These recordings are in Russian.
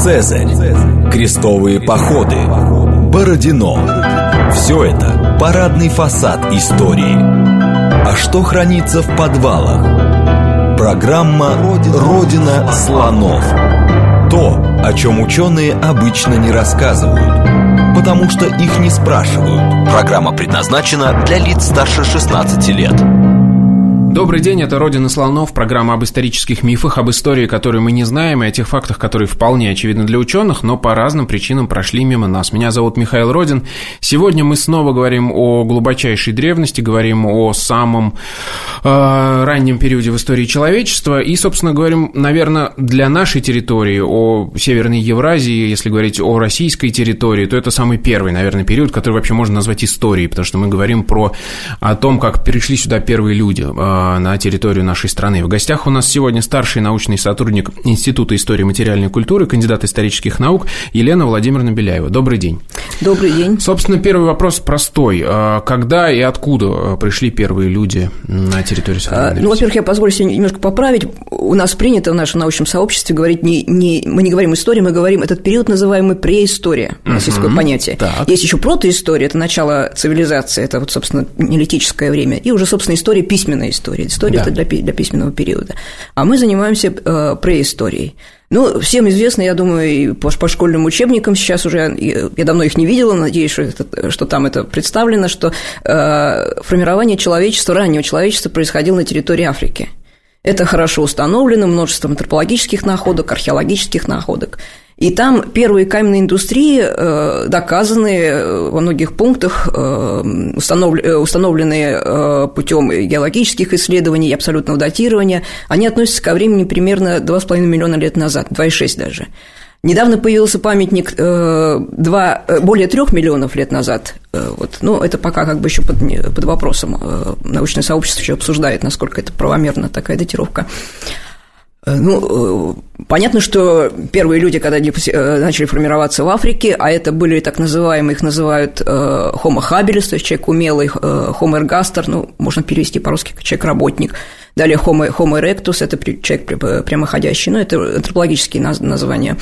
Цезарь, крестовые походы, Бородино. Все это парадный фасад истории. А что хранится в подвалах? Программа «Родина слонов». То, о чем ученые обычно не рассказывают, потому что их не спрашивают. Программа предназначена для лиц старше 16 лет. Добрый день, это «Родина слонов», программа об исторических мифах, об истории, которую мы не знаем, и о тех фактах, которые вполне очевидны для ученых, но по разным причинам прошли мимо нас. Меня зовут Михаил Родин. Сегодня мы снова говорим о глубочайшей древности, говорим о самом раннем периоде в истории человечества и, собственно, говорим, наверное, для нашей территории, о Северной Евразии, если говорить о российской территории, то это самый первый, наверное, период, который вообще можно назвать историей, потому что мы говорим о том, как пришли сюда первые люди на территорию нашей страны. В гостях у нас сегодня старший научный сотрудник Института истории и материальной культуры, кандидат исторических наук Елена Владимировна Беляева. Добрый день. Добрый день. Собственно, первый вопрос простой. Когда и откуда пришли первые люди на территорию Советского Союза? Во-первых, я позволю себе немножко поправить. У нас принято в нашем научном сообществе говорить мы не говорим история, мы говорим этот период, называемый преистория. У нас есть такое понятие. Так. Есть еще протоистория, это начало цивилизации, это вот, собственно, неолитическое время, и уже, собственно, история, письменная история. История это для письменного периода. А мы занимаемся преисторией. Всем известно, я думаю, и по школьным учебникам сейчас уже, я давно их не видела, надеюсь, что там это представлено, что формирование человечества, раннего человечества происходило на территории Африки. Это хорошо установлено множеством антропологических находок, археологических находок. И там первые каменные индустрии доказаны во многих пунктах, установленные путем геологических исследований и абсолютного датирования. Они относятся ко времени примерно 2,5 миллиона лет назад, 2,6 даже. Недавно появился памятник более 3 миллионов лет назад. Это пока как бы еще под вопросом. Научное сообщество еще обсуждает, насколько это правомерна такая датировка. Понятно, что первые люди, когда они начали формироваться в Африке, а это были так называемые, их называют homo habilis, то есть человек умелый, homo ergaster, можно перевести по-русски как человек-работник. Далее homo erectus, это человек прямоходящий, это антропологические названия.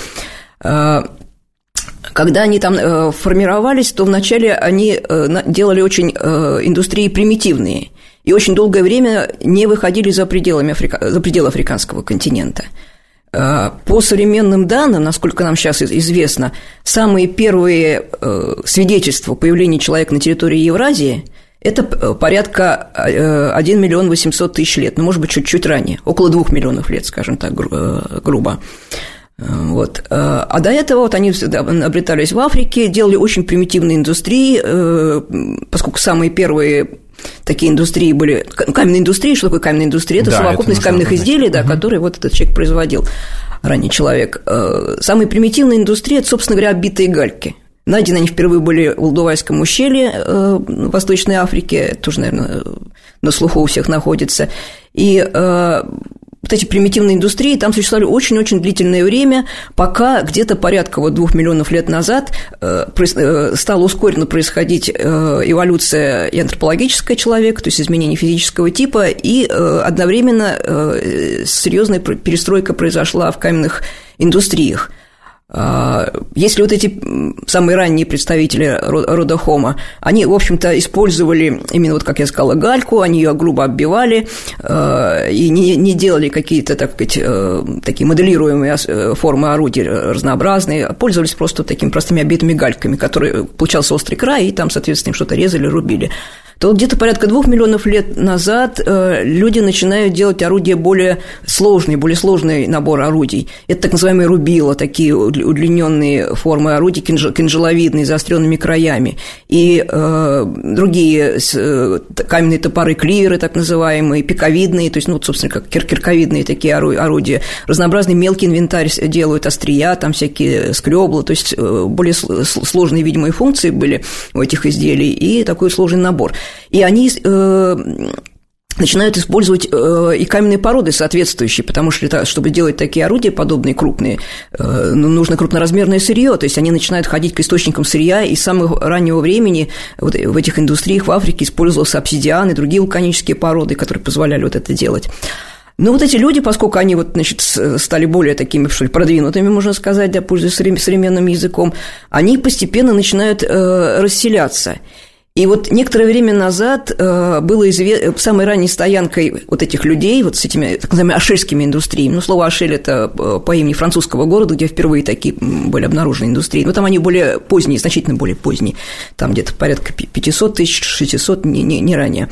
Когда они там формировались, то вначале они делали очень индустрии примитивные и очень долгое время не выходили за пределы африканского континента. По современным данным, насколько нам сейчас известно, самые первые свидетельства появления человека на территории Евразии – это порядка 1 миллион 800 тысяч лет, может быть, чуть-чуть ранее, около 2 миллионов лет, скажем так, грубо. А до этого они обретались в Африке, делали очень примитивные индустрии, поскольку самые первые такие индустрии были… Каменная индустрия, что такое каменная индустрия? Это совокупность каменных изделий, которые этот человек производил, ранний человек. Самые примитивные индустрии – это, собственно говоря, оббитые гальки. Найдены они впервые были в Лудовайском ущелье в Восточной Африке, тоже, наверное, на слуху у всех находится. И вот эти примитивные индустрии там существовали очень-очень длительное время, пока где-то порядка 2 миллионов лет назад стала ускоренно происходить эволюция и антропологическая человека, то есть изменение физического типа, и одновременно серьезная перестройка произошла в каменных индустриях. Если вот эти самые ранние представители рода Homo, они, в общем-то, использовали именно, как я сказала, гальку, они ее грубо оббивали и не делали какие-то, так сказать, такие моделируемые формы орудий разнообразные, а пользовались просто такими простыми оббитыми гальками, которые получался острый край, и там, соответственно, что-то резали, рубили. То где-то порядка 2 миллионов лет назад люди начинают делать орудия более сложный набор орудий. Это так называемые рубила, такие удлиненные формы орудий, кинжаловидные, с заостренными краями. И другие каменные топоры, кливеры, так называемые, пиковидные, то есть, собственно, как кирковидные такие орудия. Разнообразный мелкий инвентарь делают, острия, там всякие скребла, то есть более сложные видимые функции были у этих изделий и такой сложный набор. И они начинают использовать и каменные породы соответствующие, потому что, чтобы делать такие орудия подобные, крупные, нужно крупноразмерное сырье, то есть они начинают ходить к источникам сырья, и с самого раннего времени в этих индустриях в Африке использовался обсидиан и другие вулканические породы, которые позволяли вот это делать. Но вот эти люди, поскольку они вот, значит, стали более такими, что ли, продвинутыми, можно сказать, да, пользуясь современным языком, они постепенно начинают расселяться. И вот некоторое время назад было известно, самой ранней стоянкой вот этих людей, вот с этими так называемыми ашельскими индустриями, ну, слово «ашель» – это по имени французского города, где впервые такие были обнаружены индустрии, но там они более поздние, значительно более поздние, там где-то порядка 500 тысяч, 600, не ранее.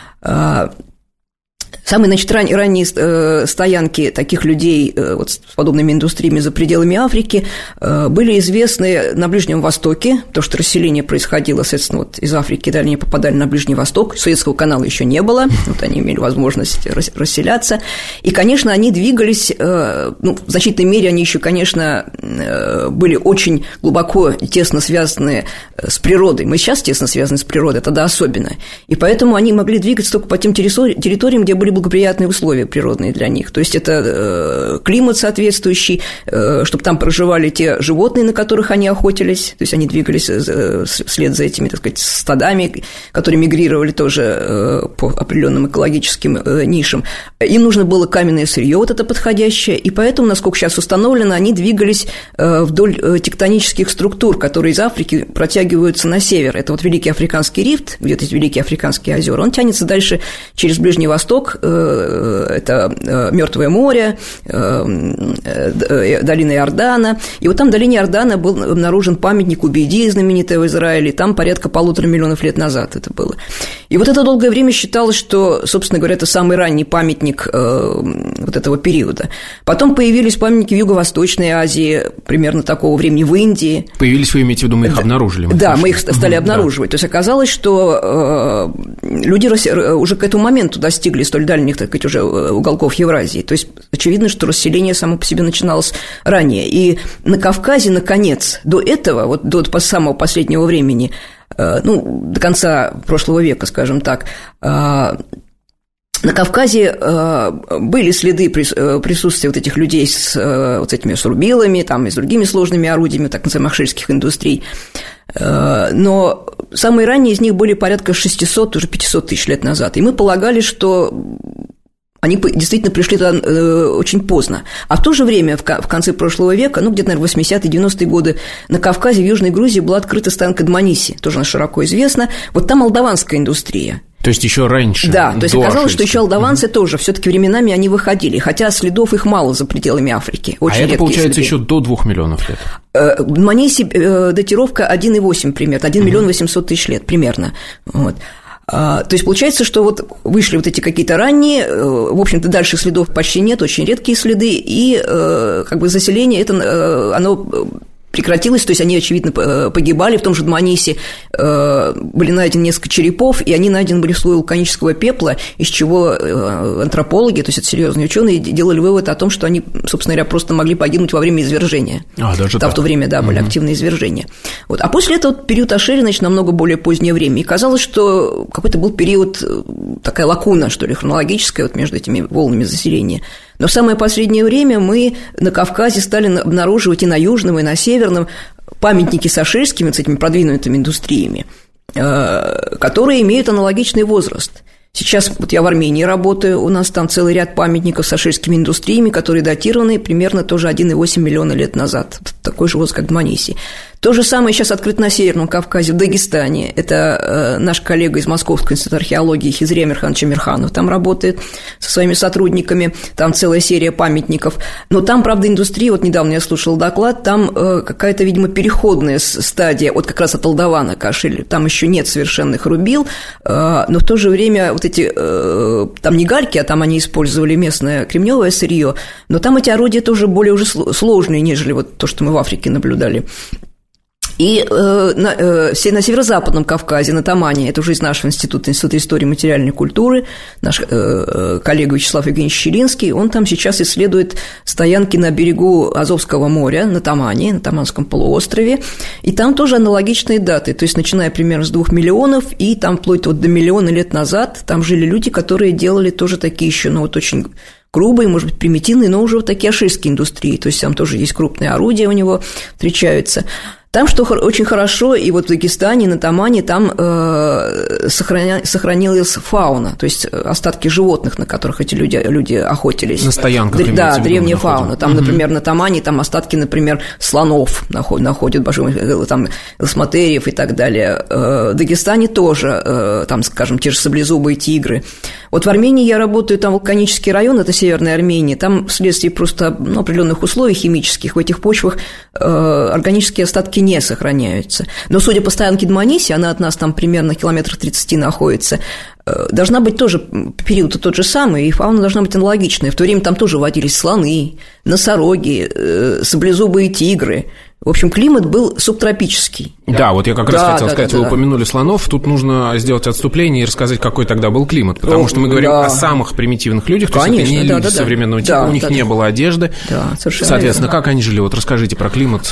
Самые, значит, ранние стоянки таких людей вот, с подобными индустриями за пределами Африки были известны на Ближнем Востоке, потому что расселение происходило, соответственно, вот из Африки далее они попадали на Ближний Восток, Суэцкого канала еще не было, вот они имели возможность расселяться, и, конечно, они двигались, ну, в значительной мере они еще, конечно, были очень глубоко и тесно связаны с природой. Мы сейчас тесно связаны с природой, тогда особенно, и поэтому они могли двигаться только по тем территориям, где были благоприятные условия природные для них. То есть это климат соответствующий, чтобы там проживали те животные, на которых они охотились, то есть они двигались вслед за этими, так сказать, стадами, которые мигрировали тоже по определенным экологическим нишам. Им нужно было каменное сырье вот это подходящее, и поэтому, насколько сейчас установлено, они двигались вдоль тектонических структур, которые из Африки протягиваются на север. Это вот Великий Африканский рифт, где-то есть Великие Африканские озера, он тянется дальше через Ближний Восток, это Мертвое море, долина Иордана. И вот там в долине Иордана был обнаружен памятник Убейди, знаменитый в Израиле, там порядка 1,5 миллиона лет назад это было. И вот это долгое время считалось, что, собственно говоря, это самый ранний памятник вот этого периода. Потом появились памятники в Юго-Восточной Азии, примерно такого времени, в Индии. Появились, вы имеете в виду, мы их обнаружили? Да, мы их стали обнаруживать. То есть оказалось, что люди уже к этому моменту достигли столь дальних, так сказать, уже уголков Евразии. То есть очевидно, что расселение само по себе начиналось ранее. И на Кавказе, наконец, до этого, вот до самого последнего времени, ну, до конца прошлого века, скажем так, на Кавказе были следы присутствия вот этих людей с вот этими сурубилами, там, и с другими сложными орудиями, так называемых ашельских индустрий. Но самые ранние из них были порядка 600, уже 500 тысяч лет назад. И мы полагали, что они действительно пришли туда очень поздно. А в то же время, в конце прошлого века, ну, где-то, наверное, 80-е, 90-е годы, на Кавказе, в Южной Грузии была открыта стоянка Дманиси, тоже она широко известна. Вот там молдаванская индустрия. То есть еще раньше. Да, то есть оказалось, что еще алдованцы тоже все-таки временами они выходили, хотя следов их мало за пределами Африки. Очень это, получается, следы. еще до 2 миллионов лет. В Дманиси датировка 1,8 примерно, 1 миллион 800 тысяч лет примерно. Вот. То есть получается, что вот вышли вот эти какие-то ранние, в общем-то, дальше следов почти нет, очень редкие следы, и как бы заселение, это, оно прекратилось, то есть они, очевидно, погибали. В том же Дманисе были найдены несколько черепов, и они найдены были в слое вулканического пепла, из чего антропологи, то есть это серьезные ученые, делали вывод о том, что они, собственно говоря, просто могли погибнуть во время извержения. Даже там в то время, да, были активные извержения. Вот. А после этого период Ашери, значит, намного более позднее время. И казалось, что какой-то был период, такая лакуна, что ли, хронологическая вот между этими волнами заселения. Но в самое последнее время мы на Кавказе стали обнаруживать и на Южном, и на Северном памятники с ашельскими, с этими продвинутыми индустриями, которые имеют аналогичный возраст. Сейчас вот я в Армении работаю, у нас там целый ряд памятников с ашельскими индустриями, которые датированы примерно тоже 1,8 миллиона лет назад. Такой же возраст, как Дманиси. То же самое сейчас открыто на Северном Кавказе, в Дагестане. Это наш коллега из Московского института археологии Хизри Амирханович Амирханов там работает со своими сотрудниками, там целая серия памятников. Но там, правда, индустрия, вот недавно я слушала доклад, там какая-то, видимо, переходная стадия, вот как раз от Алдавана к Ашелю, там еще нет совершенных рубил, но в то же время вот эти, там не гальки, а там они использовали местное кремневое сырье, но там эти орудия тоже более уже сложные, нежели вот то, что мы в Африке наблюдали. И на северо-западном Кавказе, на Тамане, это уже из нашего института истории и материальной культуры, наш коллега Вячеслав Евгеньевич Щелинский, он там сейчас исследует стоянки на берегу Азовского моря, на Тамане, на Таманском полуострове, и там тоже аналогичные даты, то есть начиная примерно с 2 миллионов, и там вплоть вот до миллиона лет назад там жили люди, которые делали тоже такие еще, ну вот очень грубые, может быть, примитивные, но уже вот такие ашельские индустрии, то есть там тоже есть крупные орудия у него встречаются. Там, что очень хорошо, и вот в Дагестане, на Тамане, там сохранилась фауна, то есть остатки животных, на которых эти люди охотились. На стоянках. Да, древняя фауна. Там, например, на Тамане там остатки, например, слонов находят, там лосмотериев и так далее. В Дагестане тоже, там, скажем, те же саблезубые тигры. Вот в Армении я работаю, там вулканический район, это Северная Армения, там вследствие просто определенных условий химических в этих почвах органические остатки не сохраняются. Но, судя по стоянке Дманиси, она от нас там примерно километрах 30 находится, должна быть тоже период тот же самый, и фауна должна быть аналогичная. В то время там тоже водились слоны, носороги, саблезубые тигры. В общем, климат был субтропический. Да, вот я как раз хотел сказать, вы упомянули слонов, тут нужно сделать отступление и рассказать, какой тогда был климат, потому что мы говорим о самых примитивных людях, то есть это не люди современного типа, у них не было одежды. Да, совершенно соответственно, верно. Как они жили? Вот расскажите про климат.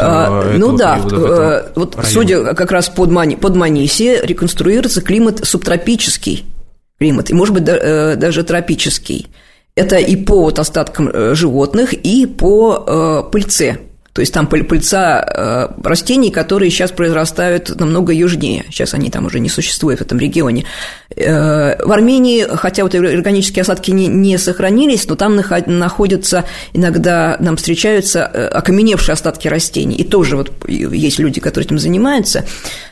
Вот судя как раз под Маниси, реконструируется климат субтропический климат, и, может быть, даже тропический. Это и по остаткам животных, и по пыльце. То есть там пыльца растений, которые сейчас произрастают намного южнее. Сейчас они там уже не существуют в этом регионе. В Армении, хотя вот органические осадки не сохранились, но там находятся, иногда нам встречаются окаменевшие остатки растений. И тоже вот есть люди, которые этим занимаются,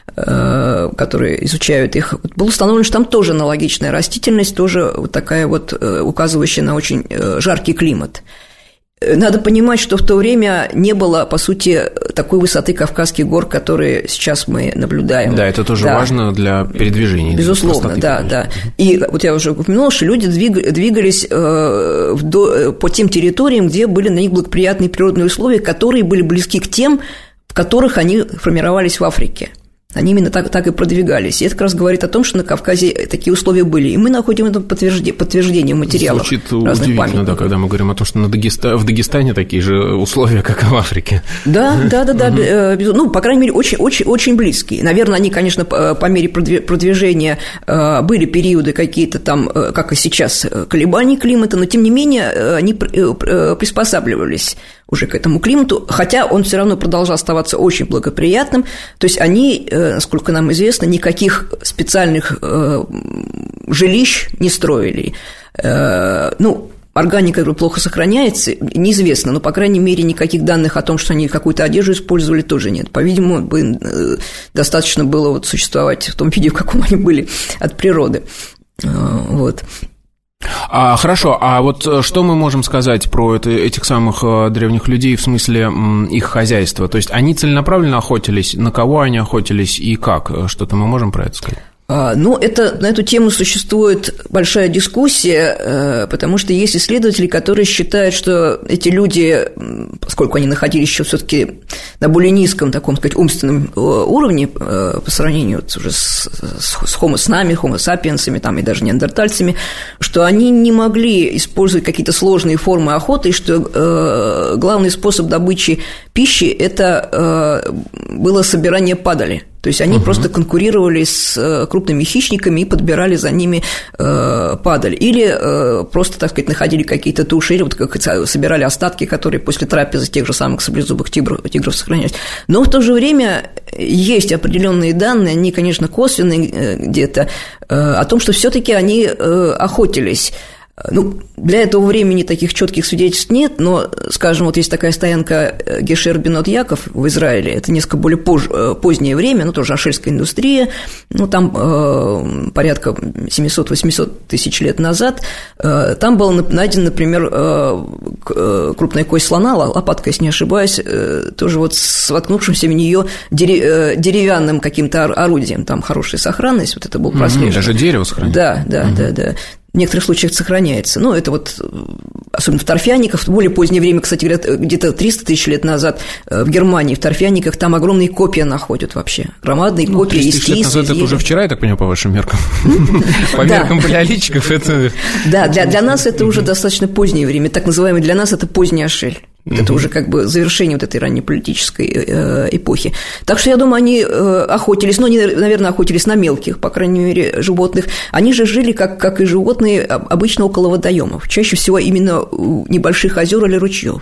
которые изучают их. Было установлено, что там тоже аналогичная растительность, тоже вот такая вот, указывающая на очень жаркий климат. Надо понимать, что в то время не было, по сути, такой высоты Кавказских гор, которые сейчас мы наблюдаем. Да, это тоже важно для передвижения. Безусловно, да. И вот я уже упомянула, что люди двигались по тем территориям, где были на них благоприятные природные условия, которые были близки к тем, в которых они формировались в Африке. Они именно так и продвигались. И это как раз говорит о том, что на Кавказе такие условия были. И мы находим это подтверждение в материалах. Звучит удивительно, да, когда мы говорим о том, что в Дагестане такие же условия, как и в Африке. Да. Ну, по крайней мере, очень близкие. Наверное, они, конечно, по мере продвижения были периоды какие-то там, как и сейчас, колебаний климата, но, тем не менее, они приспосабливались уже к этому климату, хотя он все равно продолжал оставаться очень благоприятным. То есть они, насколько нам известно, никаких специальных жилищ не строили. Органика, которая плохо сохраняется, неизвестно, но, по крайней мере, никаких данных о том, что они какую-то одежду использовали, тоже нет. По-видимому, достаточно было вот существовать в том виде, в каком они были от природы. Вот. Хорошо, а вот что мы можем сказать про этих самых древних людей в смысле их хозяйства? То есть они целенаправленно охотились, на кого они охотились и как? Что-то мы можем про это сказать? На эту тему существует большая дискуссия, потому что есть исследователи, которые считают, что эти люди, поскольку они находились еще все-таки на более низком, таком сказать, умственном уровне по сравнению уже с нами, homo sapiens'ами там, и даже неандертальцами, что они не могли использовать какие-то сложные формы охоты, и что главный способ добычи пищи – это было собирание падали. То есть они просто конкурировали с крупными хищниками и подбирали за ними падаль. Или просто, так сказать, находили какие-то туши, или вот как собирали остатки, которые после трапезы тех же самых саблезубых тигров сохранялись. Но в то же время есть определенные данные, они, конечно, косвенные где-то, о том, что все-таки они охотились. Для этого времени таких четких свидетельств нет, но, скажем, вот есть такая стоянка Гешер Бенот Яков в Израиле, это несколько более позднее время, тоже ашельская индустрия, там порядка 700-800 тысяч лет назад, там был найден, например, крупная кость слона, лопатка, если не ошибаюсь, тоже вот с воткнувшимся в нее деревянным каким-то орудием, там хорошая сохранность, вот это был прослежен. Даже дерево сохраняется. Да. В некоторых случаях сохраняется. Это вот, особенно в торфяниках, в более позднее время, кстати, говорят, где-то 300 тысяч лет назад в Германии, в торфяниках, там огромные копья находят вообще. Громадные копья из кисы. 300 лет назад это уже вчера, я так понимаю, по вашим меркам. По меркам палеолитчиков это... Да, для нас это уже достаточно позднее время. Так называемый для нас это поздний Ашель. Это уже как бы завершение вот этой раннеполитической эпохи. Так что, я думаю, они охотились, они, наверное, охотились на мелких, по крайней мере, животных. Они же жили, как и животные, обычно около водоемов. Чаще всего именно у небольших озер или ручьев.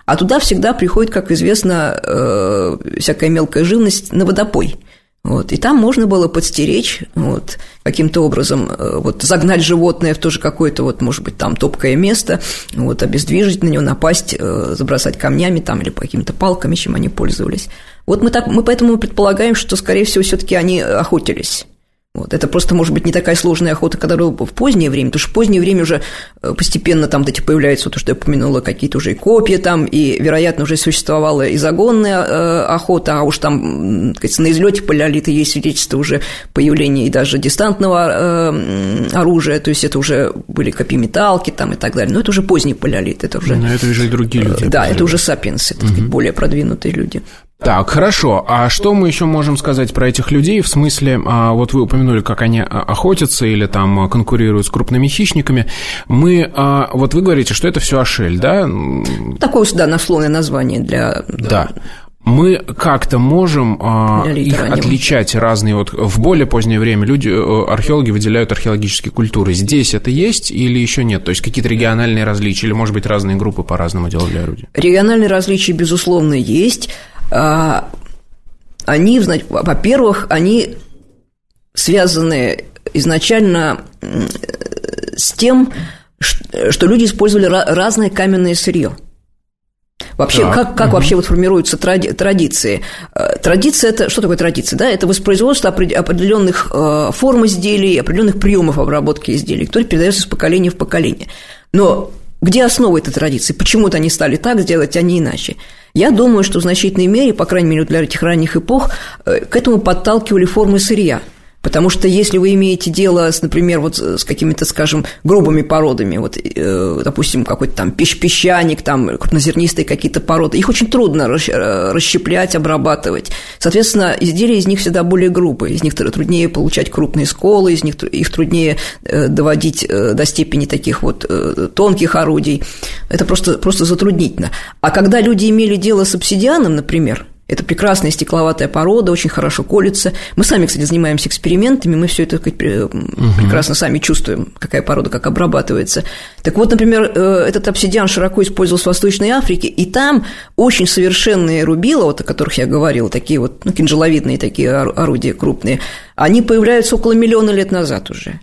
А туда всегда приходит, как известно, всякая мелкая живность на водопой. Вот, и там можно было подстеречь, вот, каким-то образом, вот, загнать животное в тоже какое-то, вот, может быть, там топкое место, вот, обездвижить на него, напасть, забросать камнями там или какими-то палками, чем они пользовались. Вот мы поэтому предполагаем, что, скорее всего, все-таки они охотились. Вот, это просто, может быть, не такая сложная охота, которая была в позднее время, потому что в позднее время уже постепенно там эти появляются, то, что я упомянула, какие-то уже и копья там, и, вероятно, уже существовала и загонная охота, а уж там, так сказать, на излете палеолита есть свидетельство уже появления и даже дистантного оружия, то есть это уже были копьеметалки там и так далее, но это уже поздний палеолит, это уже… Но это уже и другие люди. Да, это уже сапиенсы, так сказать, более продвинутые люди. Так, хорошо. А что мы еще можем сказать про этих людей? В смысле, вот вы упомянули, как они охотятся или там конкурируют с крупными хихищниками. Вот вы говорите, что это все Ашель, да? Такое, да, насловное название для… Да. Мы как-то можем их отличать разные, вот в более позднее время археологи выделяют археологические культуры. Здесь это есть или еще нет? То есть какие-то региональные различия, или, может быть, разные группы по-разному делали орудия? Региональные различия, безусловно, есть. Они, во-первых, они связаны изначально с тем, что люди использовали разное каменное сырье. Вообще, как вообще вот формируются традиции? Традиция – это… Что такое традиция? Да? Это воспроизводство определенных форм изделий, определенных приемов обработки изделий, которые передаются из поколения в поколение. Но где основа этой традиции? Почему-то они стали так делать, а не иначе. Я думаю, что в значительной мере, по крайней мере, для этих ранних эпох, к этому подталкивали формы сырья. Потому что если вы имеете дело, например, вот с какими-то, скажем, грубыми породами, вот, допустим, какой-то там песчаник, там крупнозернистые какие-то породы, их очень трудно расщеплять, обрабатывать. Соответственно, изделия из них всегда более грубые, из них труднее получать крупные сколы, их труднее доводить до степени таких вот тонких орудий. Это просто затруднительно. А когда люди имели дело с обсидианом, например, это прекрасная стекловатая порода, очень хорошо колется. Мы сами, кстати, занимаемся экспериментами, мы все это прекрасно сами чувствуем, какая порода, как обрабатывается. Так вот, например, этот обсидиан широко использовался в Восточной Африке, и там очень совершенные рубила, вот о которых я говорила, такие вот кинжаловидные такие орудия крупные, они появляются около миллиона лет назад уже.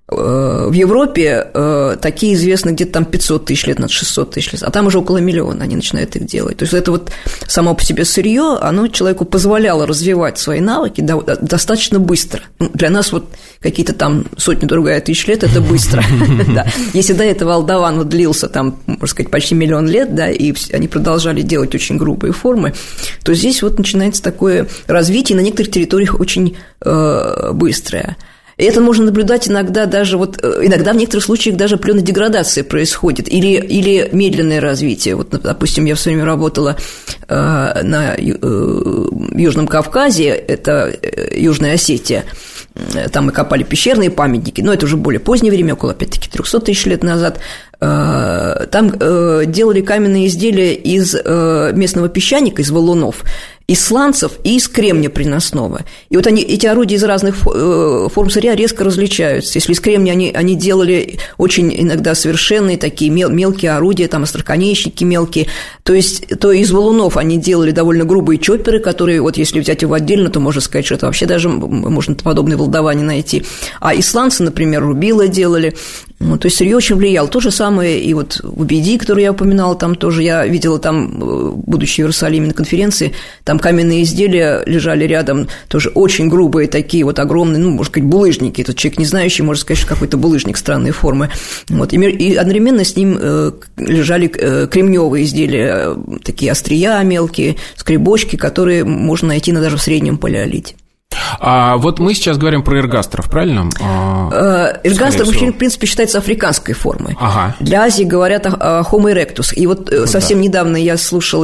В Европе такие известны где-то там 500 тысяч лет, 600 тысяч лет, а там уже около миллиона они начинают их делать. То есть это вот само по себе сырье, оно человеку позволяло развивать свои навыки достаточно быстро. Для нас вот какие-то там сотни-другая тысяч лет – это быстро. Если до этого Алдаван длился там, можно сказать, почти миллион лет, да, и они продолжали делать очень грубые формы, то здесь вот начинается такое развитие, на некоторых территориях очень быстрое. И это можно наблюдать иногда даже иногда в некоторых случаях даже определенная деградация происходит или медленное развитие. Вот, допустим, я в свое время работала на Южном Кавказе, это Южная Осетия. Там мы копали пещерные памятники, но это уже более позднее время, около, опять-таки, 300 тысяч лет назад. Там делали каменные изделия из местного песчаника, из валунов, из сланцев и из кремния приносного. И вот эти орудия из разных форм сырья резко различаются. Если из кремния они делали очень иногда совершенные такие мелкие орудия, там остроконечники мелкие, то из валунов они делали довольно грубые чопперы, которые, вот если взять его отдельно, то можно сказать, что это вообще даже можно подобные волдования найти. А из сланца, например, рубила делали. То есть сырье очень влияло. То же самое и вот в Убиди, которую я упоминала, там тоже я видела, там, будучи в Иерусалиме на конференции, там каменные изделия лежали рядом, тоже очень грубые такие вот огромные, можно сказать, булыжники. Этот человек, не знающий, может сказать, что какой-то булыжник странной формы. Вот. И одновременно с ним лежали кремневые изделия, такие острия мелкие, скребочки, которые можно найти даже в среднем палеолите. А вот мы сейчас говорим про эргастеров, правильно? Эргастер вообще, в принципе, считается африканской формой. Ага. Для Азии говорят о Homo erectus. И вот совсем недавно я слушала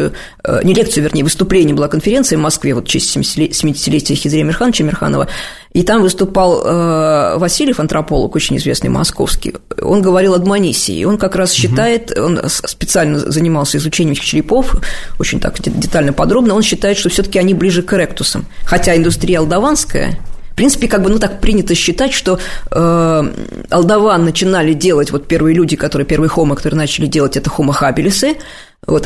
выступление, была конференция в Москве, вот в честь 70-летия Хизри Амирхановича Амирханова, и там выступал Васильев, антрополог, очень известный московский. Он говорил о Дманисии, и он как раз считает, он специально занимался изучением этих черепов, очень так детально, подробно, он считает, что все-таки они ближе к эректусам. Хотя индустрия алдаванская, в принципе, так принято считать, что алдаван начинали делать, вот первые люди, первые хомо, которые начали делать, это хомо хабилисы, Вот,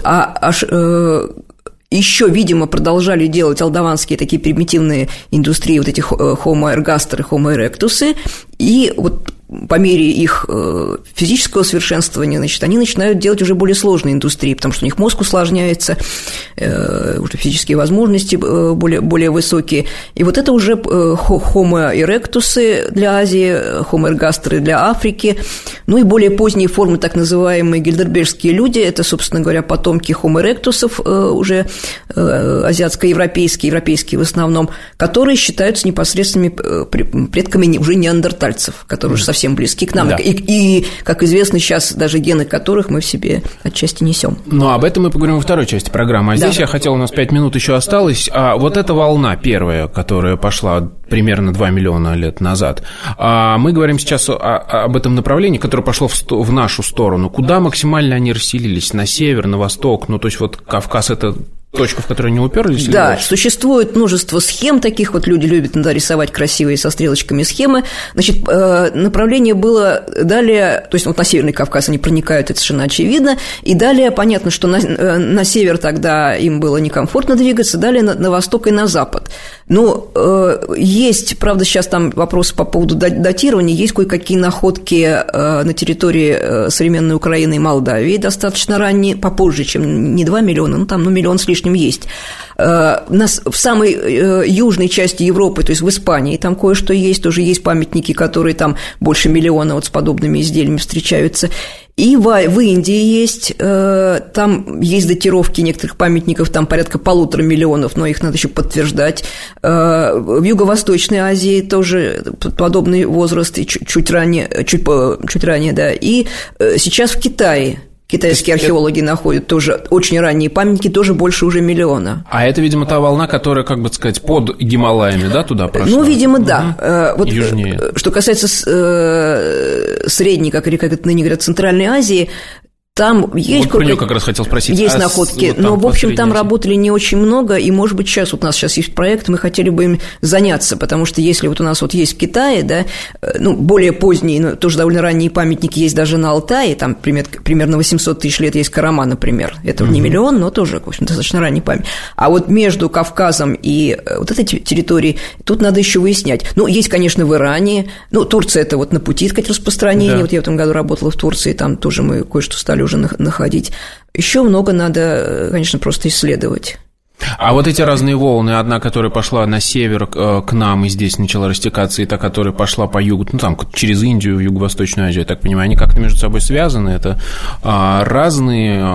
еще, видимо, продолжали делать алдованские такие примитивные индустрии, вот эти Homo ergaster и Homo erectus, и вот по мере их физического совершенствования, значит, они начинают делать уже более сложные индустрии, потому что у них мозг усложняется, уже физические возможности более высокие. И вот это уже Homo erectus для Азии, Homo ergaster для Африки, ну и более поздние формы, так называемые гильдербергские люди, это, собственно говоря, потомки Homo erectus, уже азиатско-европейские в основном, которые считаются непосредственными предками уже неандертальцев, которые уже совсем близки к нам, да. И, как известно, сейчас даже гены которых мы в себе отчасти несем. Ну, об этом мы поговорим во второй части программы. А здесь я хотел, у нас 5 минут еще осталось. Вот эта волна первая, которая пошла примерно 2 миллиона лет назад, мы говорим сейчас об этом направлении, которое пошло в нашу сторону. Куда максимально они расселились? На север, на восток? Ну, то есть вот Кавказ – это точка, в которой они уперлись? Да, существует множество схем таких, вот люди любят рисовать красивые со стрелочками схемы. Значит, направление было далее, то есть вот на Северный Кавказ они проникают, это совершенно очевидно, и далее понятно, что на север тогда им было некомфортно двигаться, далее на восток и на запад. Но есть, правда, сейчас там вопросы по поводу датирования, есть кое-какие находки на территории современной Украины и Молдавии, достаточно ранние, попозже, чем не 2 миллиона, ну там миллион с лишним есть. В самой южной части Европы, то есть в Испании, там кое-что есть, тоже есть памятники, которые там больше миллиона вот с подобными изделиями встречаются. И в Индии есть, там есть датировки некоторых памятников, там порядка 1,5 миллиона, но их надо еще подтверждать. В Юго-Восточной Азии тоже подобный возраст, и чуть ранее, да. И сейчас в Китае. Китайские археологи находят тоже очень ранние памятники, тоже больше уже миллиона. А это, видимо, та волна, которая, как бы сказать, под Гималаями, да, туда прошла? Ну, видимо, да. Вот, южнее. Что касается средней, как это ныне говорят, Центральной Азии, там есть... Вот про нее как раз хотел спросить. Есть находки, вот но, в общем, там работали не очень много, и, может быть, у нас сейчас есть проект, мы хотели бы им заняться, потому что если вот у нас вот есть в Китае, да, ну, более поздние, но тоже довольно ранние памятники есть даже на Алтае, там примерно 800 тысяч лет есть Карама, например, это не миллион, но тоже, в общем, достаточно ранний память. А вот между Кавказом и вот этой территорией тут надо еще выяснять. Ну, есть, конечно, в Иране, ну, Турция – это вот на пути, так сказать, распространения, да. Вот я в этом году работала в Турции, там тоже мы кое-что стали уже находить. Еще много надо, конечно, просто исследовать. А вот эти разные волны, одна, которая пошла на север к нам и здесь начала растекаться, и та, которая пошла по югу, ну, там, через Индию, в Юго-Восточную Азию, я так понимаю, они как-то между собой связаны? Это разные,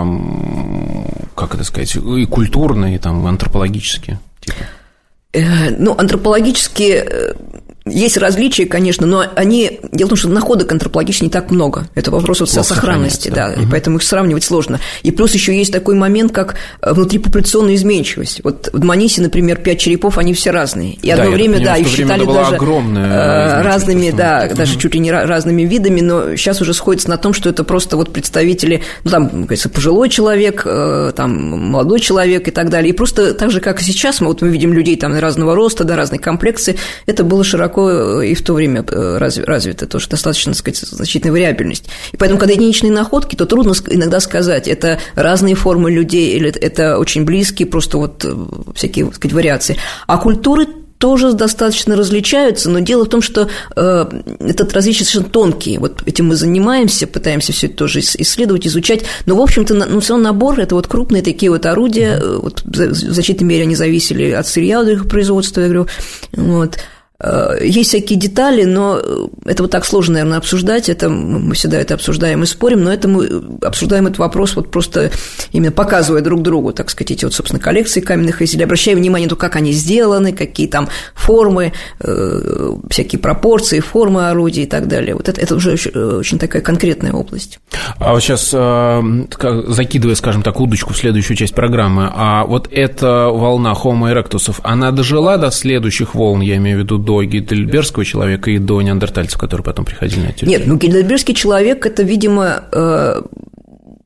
как это сказать, и культурные, и там, антропологические типа? Ну, антропологические... Есть различия, конечно, но они... Дело в том, что находок антропологически не так много. Это вопрос вот сохранности, да, и поэтому их сравнивать сложно. И плюс еще есть такой момент, как внутрипопуляционная изменчивость. Вот в Дманисе, например, 5 черепов, они все разные. И одно время, да, их считали даже разными, да, даже чуть ли не разными видами, но сейчас уже сходится на том, что это просто вот представители, ну, там, кажется, пожилой человек, там, молодой человек и так далее. И просто так же, как и сейчас, мы видим людей там разного роста, да, разной комплекции, это было широко и в то время развито, тоже достаточно, так сказать, значительная вариабельность. И поэтому, когда единичные находки, то трудно иногда сказать, это разные формы людей или это очень близкие, просто вот всякие, так сказать, вариации. А культуры тоже достаточно различаются, но дело в том, что этот различия совершенно тонкие. Вот этим мы занимаемся, пытаемся все это тоже исследовать, изучать, но, в общем-то, ну, все равно набор – это вот крупные такие вот орудия, вот, в значительной мере они зависели от сырья, от их производства, я говорю, вот. Есть всякие детали, но это вот так сложно, наверное, обсуждать, это мы всегда это обсуждаем и спорим, но это мы обсуждаем этот вопрос вот просто именно показывая друг другу, так сказать, эти вот, собственно, коллекции каменных изделий, обращая внимание на то, как они сделаны, какие там формы, всякие пропорции, формы орудий и так далее. Вот это уже очень такая конкретная область. А вот сейчас, закидывая, скажем так, удочку в следующую часть программы, а вот эта волна Homo erectus, она дожила до следующих волн, я имею в виду, до гейдельбергского человека и до неандертальцев, которые потом приходили на территорию? Нет, ну гейдельбергский человек – это, видимо,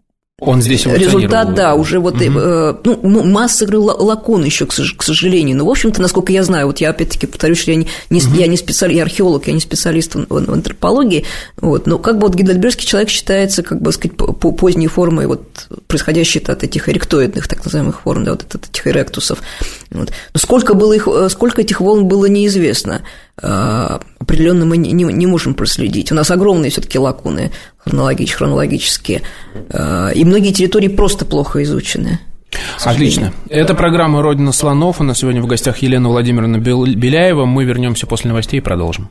Он здесь результат, да, уже вот масса лакун еще, к сожалению. Но, в общем-то, насколько я знаю, вот я опять-таки повторюсь, что я не специалист, я археолог, я не специалист в антропологии, вот, но как бы вот гейдельбергский человек считается, как бы сказать, поздней формой, вот, происходящей от этих эректоидных, так называемых форм, да, вот от этих эректусов. Вот. Но сколько этих волн было, неизвестно. Определенно мы не можем проследить. У нас огромные все-таки лакуны хронологические, и многие территории просто плохо изучены. Отлично. Это программа «Родина слонов». У нас сегодня в гостях Елена Владимировна Беляева. Мы вернемся после новостей и продолжим.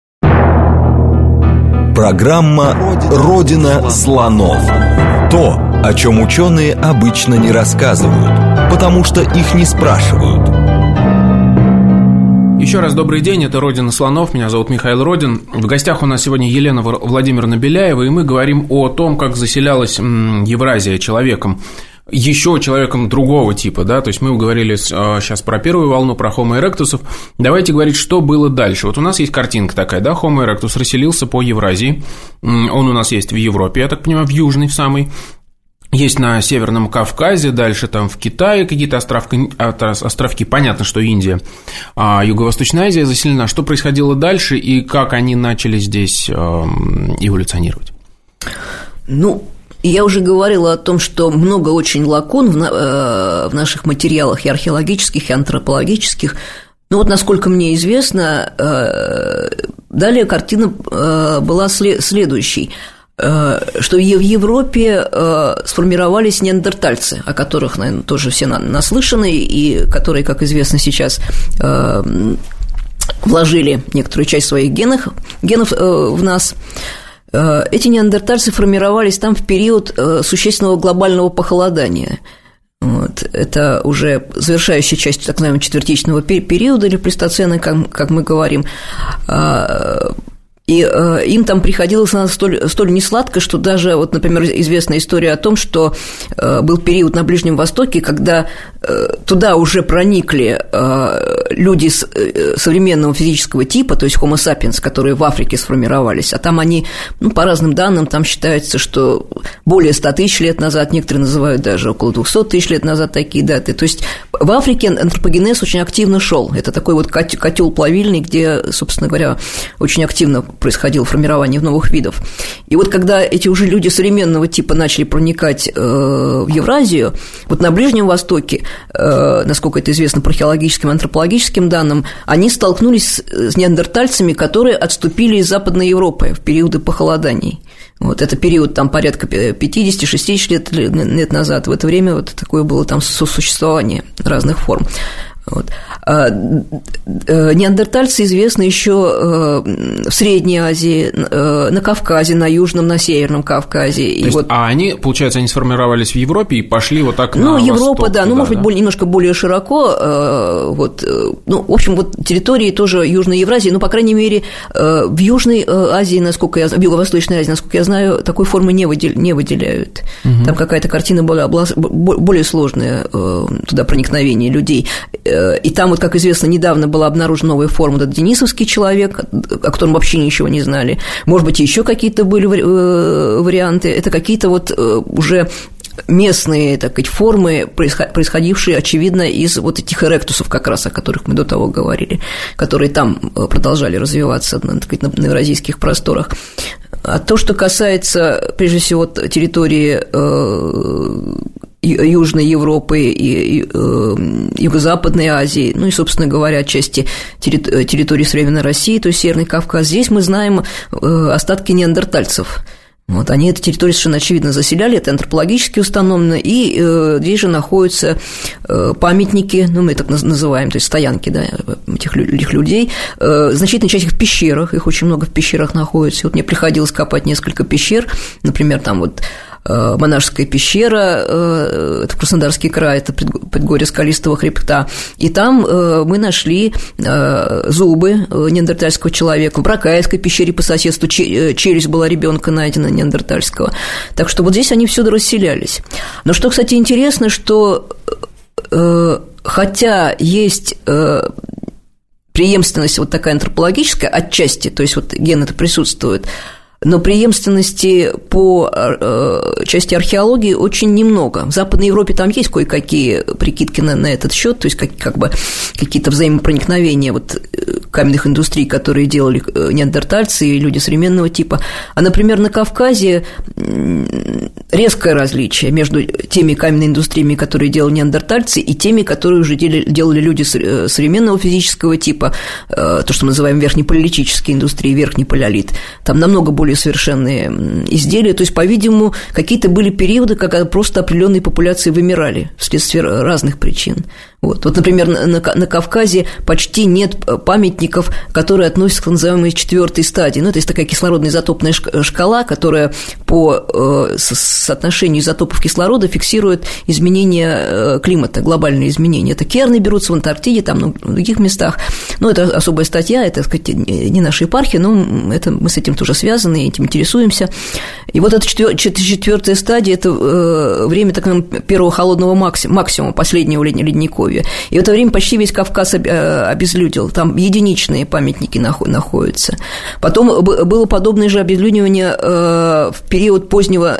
Программа «Родина слонов». То, о чем ученые обычно не рассказывают, потому что их не спрашивают. Еще раз добрый день, это «Родина слонов», меня зовут Михаил Родин. В гостях у нас сегодня Елена Владимировна Беляева, и мы говорим о том, как заселялась Евразия человеком, еще человеком другого типа, да, то есть мы говорили сейчас про первую волну, про Homo erectus. Давайте говорить, что было дальше. Вот у нас есть картинка такая, да, Homo erectus расселился по Евразии, он у нас есть в Европе, я так понимаю, в Южной в самой. Есть на Северном Кавказе, дальше там в Китае какие-то островки, понятно, что Индия, а Юго-Восточная Азия заселена. Что происходило дальше и как они начали здесь эволюционировать? Ну, я уже говорила о том, что много очень лакун в наших материалах и археологических, и антропологических. Ну вот, насколько мне известно, далее картина была следующей. Что в Европе сформировались неандертальцы, о которых, наверное, тоже все наслышаны, и которые, как известно, сейчас вложили некоторую часть своих генов в нас. Эти неандертальцы формировались там в период существенного глобального похолодания. Вот. Это уже завершающая часть так называемого четвертичного периода или плейстоцена, как мы говорим. И им там приходилось столь несладко, что даже, вот, например, известная история о том, что был период на Ближнем Востоке, когда туда уже проникли люди современного физического типа, то есть Homo sapiens, которые в Африке сформировались, а там они, ну, по разным данным, там считается, что более 100 тысяч лет назад, некоторые называют даже около 200 тысяч лет назад такие даты. То есть в Африке антропогенез очень активно шел. Это такой вот котел плавильный, где, собственно говоря, очень активно происходило формирование новых видов. И вот когда эти уже люди современного типа начали проникать в Евразию, вот на Ближнем Востоке, насколько это известно по археологическим и антропологическим данным, они столкнулись с неандертальцами, которые отступили из Западной Европы в периоды похолоданий. Вот это период там порядка 50-60 лет назад. В это время вот такое было там сосуществование разных форм. Вот. Неандертальцы известны еще в Средней Азии, на Кавказе, на Южном, на Северном Кавказе. И вот, они, получается, они сформировались в Европе и пошли вот так на Европа, восток, да, ну, может быть, немножко более широко. Вот, ну, в общем, вот территории тоже Южной Евразии, ну, по крайней мере, в Южной Азии, в Юго-Восточной Азии, насколько я знаю, такой формы не выделяют. Угу. Там какая-то картина была более сложная, туда проникновение людей. И там, вот, как известно, недавно была обнаружена новая форма, это денисовский человек, о котором вообще ничего не знали. Может быть, еще какие-то были варианты. Это какие-то вот уже местные, так сказать, формы, происходившие, очевидно, из вот этих эректусов, как раз о которых мы до того говорили, которые там продолжали развиваться, так сказать, на евразийских просторах. А то, что касается, прежде всего, территории Южной Европы и Юго-Западной Азии, ну и, собственно говоря, отчасти территории современной России, то есть Северный Кавказ, здесь мы знаем остатки неандертальцев. Вот, они эту территорию совершенно очевидно заселяли, это антропологически установлено, и здесь же находятся памятники, ну, мы так называем, то есть стоянки, да, этих людей, значительная часть их в пещерах, их очень много в пещерах находится. Вот мне приходилось копать несколько пещер, например, там вот монашеская пещера, это в Краснодарский край, это предгорье скалистого хребта, и там мы нашли зубы неандертальского человека. В Бракаевской пещере по соседству челюсть была ребенка найдена неандертальского. Так что вот здесь они всюду расселялись. Но что, кстати, интересно, что хотя есть преемственность вот такая антропологическая отчасти, то есть вот ген это присутствует, но преемственности по части археологии очень немного. В Западной Европе там есть кое-какие прикидки на этот счет, то есть как бы какие-то взаимопроникновения вот каменных индустрий, которые делали неандертальцы и люди современного типа. А, например, на Кавказе резкое различие между теми каменными индустриями, которые делали неандертальцы, и теми, которые уже делали люди современного физического типа, то, что мы называем верхнепалеолитические индустрии, верхний палеолит. Там намного более совершенные изделия, то есть, по-видимому, какие-то были периоды, когда просто определенные популяции вымирали вследствие разных причин. Вот, например, на Кавказе почти нет памятников, которые относятся к называемой 4-й стадии. Ну, это есть такая кислородно-изотопная шкала, которая по соотношению изотопов кислорода фиксирует изменения климата, глобальные изменения. Это керны берутся в Антарктиде, там, в других местах. Ну, это особая статья, это, так сказать, не наша епархия, но мы с этим тоже связаны, этим интересуемся. И вот эта 4-я стадия – это время так называемого первого холодного максимума, последнего ледниковья. И в это время почти весь Кавказ обезлюдил, там единичные памятники находятся. Потом было подобное же обезлюдивание в период позднего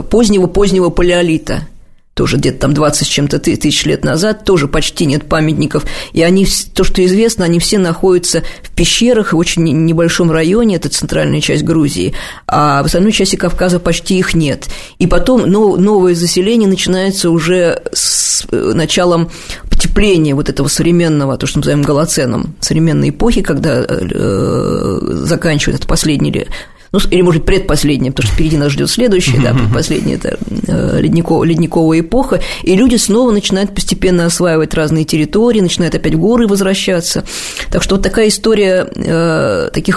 палеолита. Тоже где-то там 20 с чем-то тысяч лет назад, тоже почти нет памятников, и они, то, что известно, они все находятся в пещерах в очень небольшом районе, это центральная часть Грузии, а в остальной части Кавказа почти их нет. И потом новое заселение начинается уже с началом потепления вот этого современного, то, что мы называем голоценом, современной эпохи, когда заканчивается это последний, ну, или, может быть, предпоследняя, потому что впереди нас ждет следующая, да, предпоследняя – это ледниковая эпоха, и люди снова начинают постепенно осваивать разные территории, начинают опять в горы возвращаться. Так что вот такая история таких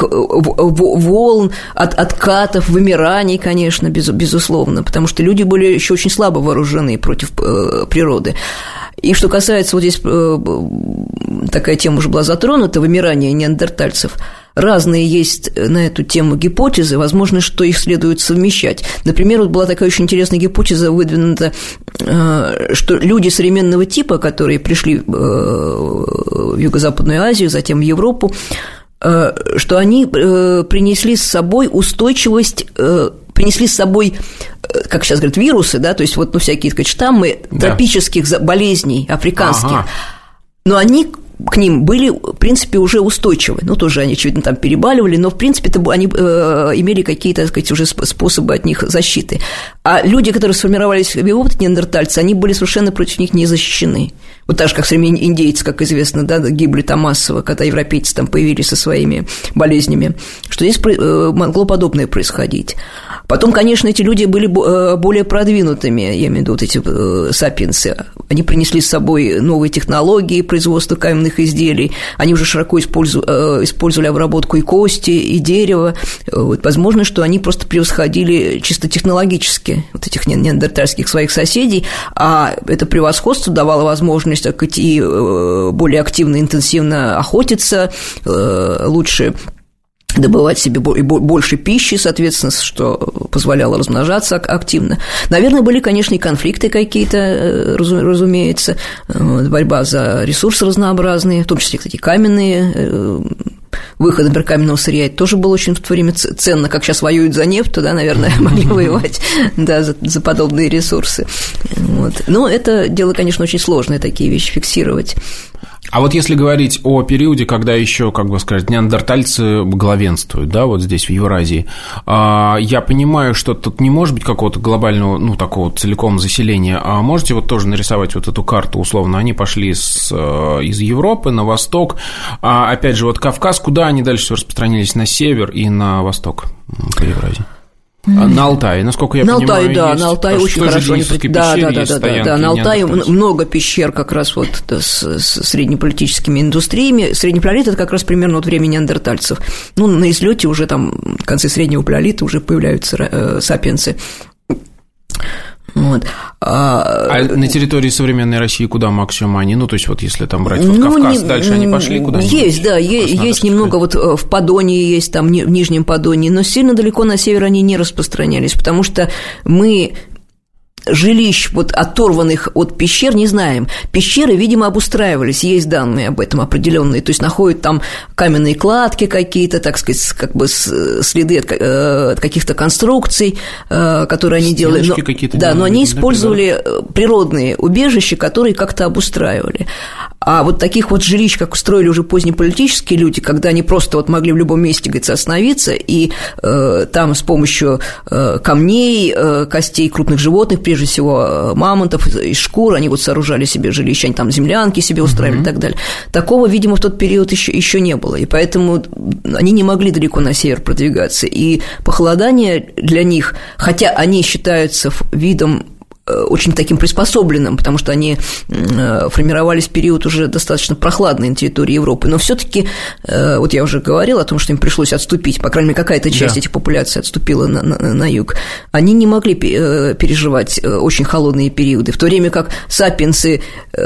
волн, откатов, вымираний, конечно, безусловно, потому что люди были еще очень слабо вооружены против природы. И что касается, вот здесь такая тема уже была затронута, вымирание неандертальцев. Разные есть на эту тему гипотезы, возможно, что их следует совмещать. Например, вот была такая очень интересная гипотеза выдвинута, что люди современного типа, которые пришли в Юго-Западную Азию, затем в Европу, что они принесли с собой устойчивость, принесли с собой, как сейчас говорят, вирусы, да, то есть вот всякие, так сказать, штаммы тропических болезней африканских, но они к ним были, в принципе, уже устойчивы. Ну, тоже они, очевидно, там перебаливали, но, в принципе, они имели какие-то, так сказать, уже способы от них защиты. А люди, которые сформировались в Европе, неандертальцы, они были совершенно против них не защищены. Вот так же, как современные индейцы, как известно, да, гибли там массово, когда европейцы там появились со своими болезнями, что здесь могло подобное происходить. Потом, конечно, эти люди были более продвинутыми, я имею в виду вот эти сапиенсы. Они принесли с собой новые технологии производства каменных изделий, они уже широко использовали обработку и кости, и дерева. Вот, возможно, что они просто превосходили чисто технологически вот этих неандертальских своих соседей, а это превосходство давало возможность и более активно, интенсивно охотиться, лучше добывать себе больше пищи, соответственно, что позволяло размножаться активно. Наверное, были, конечно, и конфликты какие-то, разумеется, борьба за ресурсы разнообразные, в том числе, кстати, каменные. Выход, например, каменного сырья, это тоже было очень в то время ценно, как сейчас воюют за нефть, то, да, наверное, могли воевать, да, за подобные ресурсы. Вот. Но это дело, конечно, очень сложное, такие вещи фиксировать. А вот если говорить о периоде, когда еще, как бы сказать, неандертальцы главенствуют, да, вот здесь, в Евразии, я понимаю, что тут не может быть какого-то глобального, ну, такого целиком заселения, а можете вот тоже нарисовать вот эту карту, условно, они пошли из Европы на восток, а опять же, вот Кавказ, куда они дальше распространились, на север и на восток по Евразии? На Алтае, насколько я понимаю, есть. На Алтае очень хорошо. Да, на Алтае много пещер как раз вот с среднеполитическими индустриями. Средний палеолит – это как раз примерно вот время неандертальцев. Ну, на излете уже там в конце среднего палеолита уже появляются сапиенсы. Вот. А на территории современной России куда максимум они? Ну, то есть, вот если там брать вот Кавказ, дальше они пошли куда-нибудь? Есть, да, есть немного, вот в Подонии есть, там, в Нижнем Подонии, но сильно далеко на север они не распространялись, потому что мы жилищ, вот оторванных от пещер, не знаем. Пещеры, видимо, обустраивались, есть данные об этом определенные, то есть находят там каменные кладки какие-то, так сказать, как бы следы от каких-то конструкций, которые они делали. Да, но они использовали природные убежища, которые как-то обустраивали. А вот таких вот жилищ, как строили уже позднеполитические люди, когда они просто вот могли в любом месте, говорится, остановиться, и там с помощью камней, костей крупных животных, прежде всего мамонтов, из шкур, они вот сооружали себе жилища, они там землянки себе устраивали и так далее. Такого, видимо, в тот период еще не было, и поэтому они не могли далеко на север продвигаться. И похолодание для них, хотя они считаются видом очень таким приспособленным, потому что они формировались в период уже достаточно прохладный на территории Европы, но все-таки, вот я уже говорила о том, что им пришлось отступить, по крайней мере, какая-то часть этих популяций отступила на юг, они не могли переживать очень холодные периоды, в то время как сапиенсы,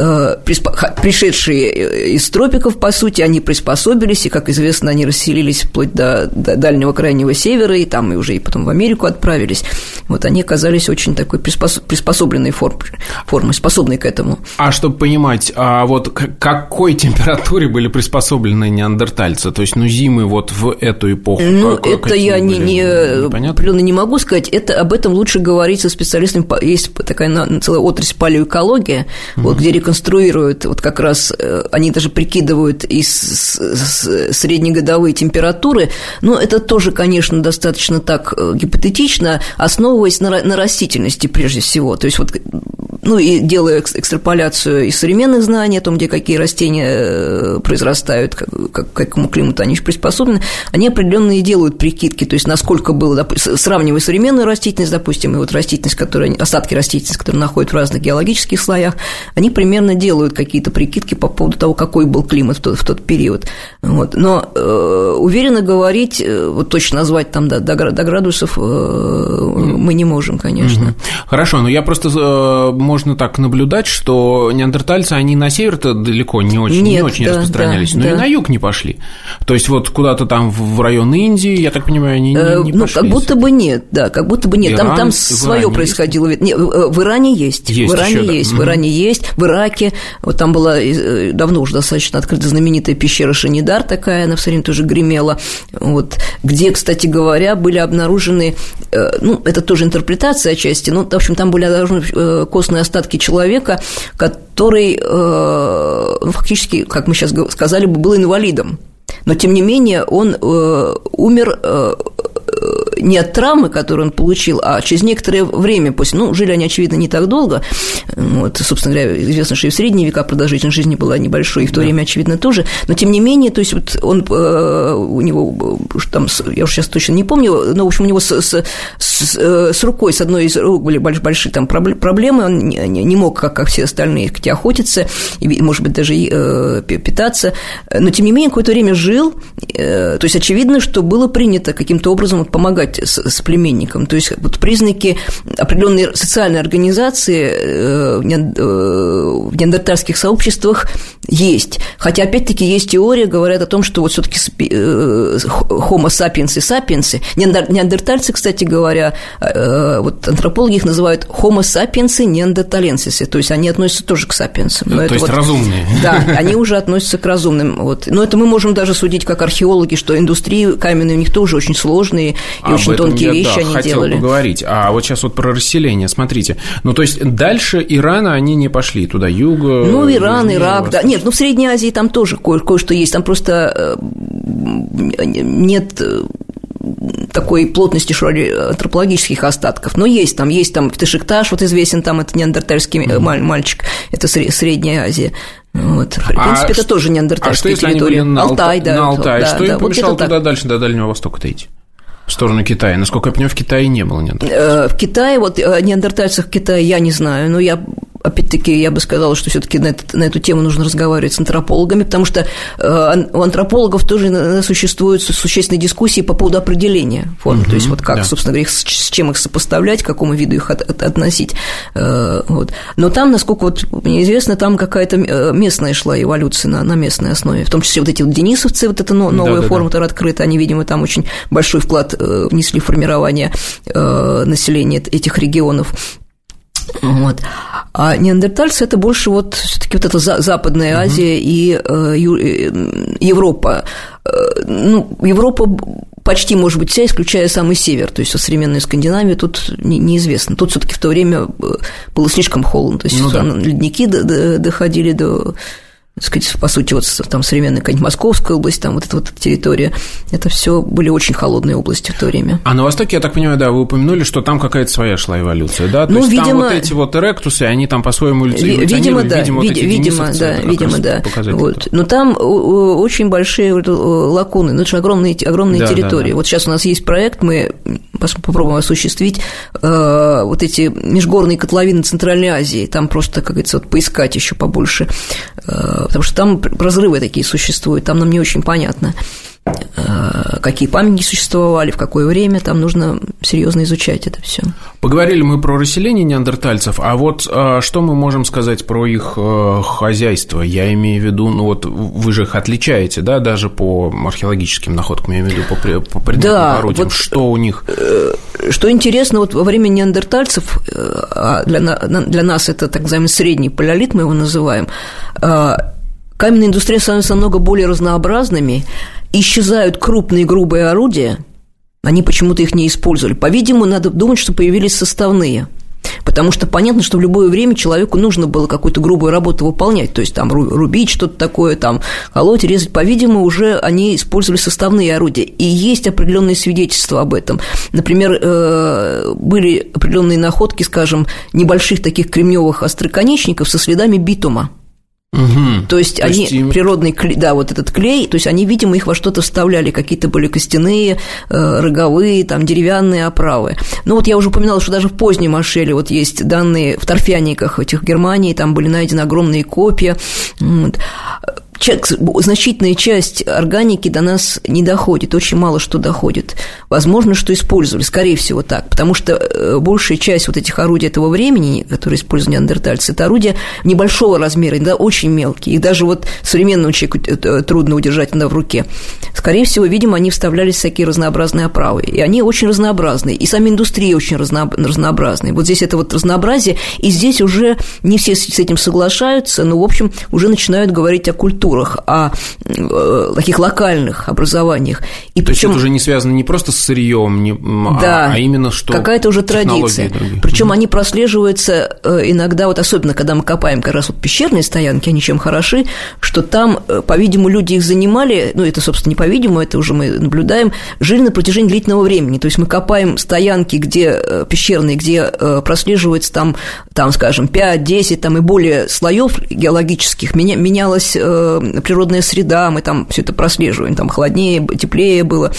пришедшие из тропиков, по сути, они приспособились, и, как известно, они расселились вплоть до дальнего крайнего севера, и там и уже и потом в Америку отправились, вот они оказались очень такой приспособленной формы, способной к этому. А чтобы понимать, а вот к какой температуре были приспособлены неандертальцы? То есть, зимы вот в эту эпоху? Это я определенно не могу сказать. Об этом лучше говорить со специалистами. Есть такая целая отрасль палеоэкология, вот, где реконструируют, вот как раз они даже прикидывают среднегодовые температуры, но это тоже, конечно, достаточно так гипотетично, основываясь на растительности прежде всего. То есть, вот, и делая экстраполяцию из современных знаний о том, где какие растения произрастают, к какому климату они приспособлены, они определенные делают прикидки, то есть, насколько было, сравнивая современную растительность, допустим, и вот растительность, остатки растительности, которые находят в разных геологических слоях, они примерно делают какие-то прикидки по поводу того, какой был климат в тот период. Вот. Но уверенно говорить, вот точно назвать там до градусов мы не можем, конечно. Хорошо, но я просто можно так наблюдать, что неандертальцы, они на север-то далеко не очень распространялись, но и на юг не пошли. То есть, вот куда-то там в район Индии, я так понимаю, они не пошли. Как будто бы нет, да, как будто бы нет. Иран, там свое происходило. Нет, в Иране есть. В Иране есть, в Ираке. Вот там была давно уже достаточно открыта знаменитая пещера Шанидар такая, она все время тоже гремела, вот, где, кстати говоря, были обнаружены, это тоже интерпретация отчасти, в общем, там были обнаружены костные остатки человека, который, фактически, как мы сейчас сказали, был инвалидом, но, тем не менее, он умер не от травмы, которую он получил, а через некоторое время после, жили они, очевидно, не так долго, вот, собственно говоря, известно, что и в средние века продолжительность жизни была небольшой, и в то время, очевидно, тоже, но, тем не менее, то есть, вот он, у него, там, я уже сейчас точно не помню, но, в общем, у него с рукой, с одной из рук были большие там проблемы, он не мог, как все остальные, охотиться, и, может быть, даже питаться, но, тем не менее, какое-то время жил, то есть, очевидно, что было принято каким-то образом помогать с племенником, то есть вот признаки определенной социальной организации в неандертальских сообществах есть, хотя опять-таки есть теория, говорят о том, что вот все-таки homo sapiens и sapiens, неандертальцы, кстати говоря, вот антропологи их называют homo sapiens neanderthalensis, то есть они относятся тоже к сапиенсам. То есть разумные. Да, они уже относятся к разумным. Вот. Но это мы можем даже судить как археологи, что индустрии каменные у них тоже очень сложные и очень тонкие вещи они делали. Хотел поговорить. А вот сейчас вот про расселение, смотрите. То есть дальше Ирана они не пошли, туда юг. Иран, Ирак, да. Нет, в Средней Азии там тоже кое-что есть, там просто нет такой плотности, что ли, антропологических остатков, но есть там Тышикташ, вот известен там, это неандертальский мальчик, это Средняя Азия. Вот. В принципе, это тоже неандертальская территория. Алтай, да. На Алтай. Что им помешало туда дальше, до Дальнего Востока-то идти? В сторону Китая. Насколько я понимаю, в Китае не было неандертальцев. В Китае, вот о неандертальцах в Китае я не знаю, но опять-таки, я бы сказала, что все-таки на эту тему нужно разговаривать с антропологами, потому что у антропологов тоже существуют существенные дискуссии по поводу определения форм, то есть вот как, собственно говоря, с чем их сопоставлять, к какому виду их относить. Вот. Но там, насколько вот мне известно, там какая-то местная шла эволюция на местной основе, в том числе вот эти вот денисовцы, вот эта новая форма, которая открыта, они, видимо, там очень большой вклад внесли в формирование населения этих регионов. Вот. А неандертальцы – это больше вот все-таки вот эта Западная Азия и Европа. Ну, Европа почти, может быть, вся, исключая самый север, то есть современную Скандинавию, тут неизвестно. Тут все-таки в то время было слишком холодно, то есть ледники доходили до, так сказать, по сути, вот там современная какая-нибудь Московская область, там вот эта вот территория, это все были очень холодные области в то время. А на Востоке, я так понимаю, да, вы упомянули, что там какая-то своя шла эволюция, да? То есть видимо, там вот эти вот эректусы, они там по-своему эволюционировали, видимо, да. Вот. Но там очень большие лакуны, ну, это же огромные территории. Да. Вот сейчас у нас есть проект, мы попробуем осуществить вот эти межгорные котловины Центральной Азии, там просто, как говорится, вот поискать еще побольше, потому что там разрывы такие существуют, там нам не очень понятно, какие памятники существовали, в какое время, там нужно серьезно изучать это все. Поговорили мы про расселение неандертальцев, а вот что мы можем сказать про их хозяйство? Я имею в виду, ну вот вы же их отличаете, да, даже по археологическим находкам, я имею в виду по предметным орудиям, вот, что у них? Что интересно, вот во время неандертальцев, для нас это так называемый средний палеолит, мы его называем, каменная индустрия становится намного более разнообразными, исчезают крупные грубые орудия, они почему-то их не использовали. По-видимому, надо думать, что появились составные, потому что понятно, что в любое время человеку нужно было какую-то грубую работу выполнять, то есть там рубить что-то такое, там колоть, резать. По-видимому, уже они использовали составные орудия, и есть определенные свидетельства об этом. Например, были определенные находки, скажем, небольших таких кремневых остроконечников со следами битума. Угу. То есть они природный клей, да, вот этот клей, то есть они, видимо, их во что-то вставляли, какие-то были костяные, роговые, там, деревянные оправы. Ну, вот я уже упоминала, что даже в позднем Ашеле вот есть данные в торфяниках этих Германии, там были найдены огромные копья. Вот. Значительная часть органики до нас не доходит, очень мало что доходит. Возможно, что использовали, скорее всего так, потому что большая часть вот этих орудий этого времени, которые использовали неандертальцы, это орудия небольшого размера, иногда очень мелкие, их даже вот современному человеку трудно удержать иногда в руке. Скорее всего, видимо, они вставлялись в всякие разнообразные оправы, и они очень разнообразные, и сами индустрии очень разнообразные. Вот здесь это вот разнообразие, и здесь уже не все с этим соглашаются, но, в общем, уже начинают говорить о культуре, о таких локальных образованиях. И то есть это уже не связано не просто с сырьем, да, а именно что какая-то уже традиция. Причем они прослеживаются иногда, вот особенно когда мы копаем как раз вот пещерные стоянки, они чем хороши, что там, по-видимому, люди их занимали, ну это, собственно, не по-видимому, это уже мы наблюдаем, жили на протяжении длительного времени. То есть мы копаем стоянки, где пещерные, где прослеживается там, скажем, 5-10 там, и более слоев геологических, менялась природная среда, мы там все это прослеживаем, там холоднее, теплее было.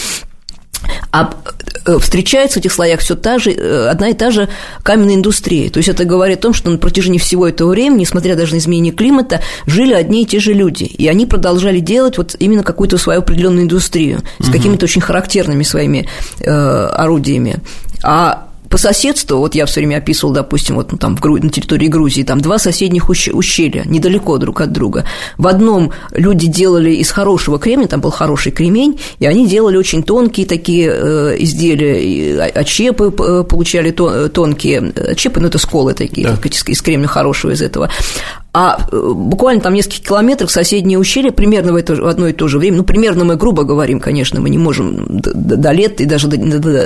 А встречается в этих слоях все одна и та же каменная индустрия. То есть это говорит о том, что на протяжении всего этого времени, несмотря даже на изменение климата, жили одни и те же люди. И они продолжали делать вот именно какую-то свою определенную индустрию с какими-то очень характерными своими орудиями. А по соседству, вот я все время описывал, допустим, вот там на территории Грузии, там два соседних ущелья, недалеко друг от друга. В одном люди делали из хорошего кремня, там был хороший кремень, и они делали очень тонкие такие изделия, отщепы получали тонкие отщепы, ну это сколы такие, да, из кремня хорошего из этого. А буквально там несколько километров соседнее ущелье примерно в одно и то же время, ну, примерно мы грубо говорим, конечно, мы не можем до лет и даже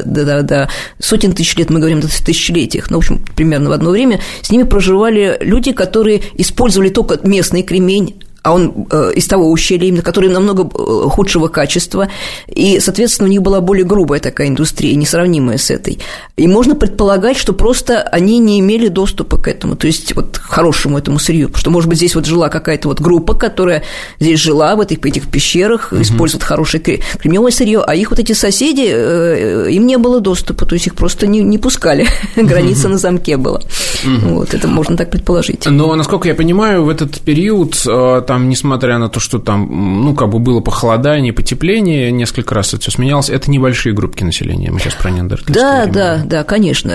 до сотен тысяч лет, мы говорим о тысячелетиях, но, в общем, примерно в одно время с ними проживали люди, которые использовали только местный кремень, а он из того ущелья, именно, который намного худшего качества, и, соответственно, у них была более грубая такая индустрия, несравнимая с этой. И можно предполагать, что просто они не имели доступа к этому, то есть вот к хорошему этому сырью, потому что, может быть, здесь вот жила какая-то вот группа, которая здесь жила в этих пещерах, использует хорошее кремниевое сырье, а их вот эти соседи, им не было доступа, то есть их просто не пускали, граница на замке была. Вот, это можно так предположить. Но, насколько я понимаю, в этот период там, несмотря на то, что там, ну, как бы было похолодание, потепление, несколько раз это все сменялось, это небольшие группки населения, мы сейчас про неандертальские. Да, конечно.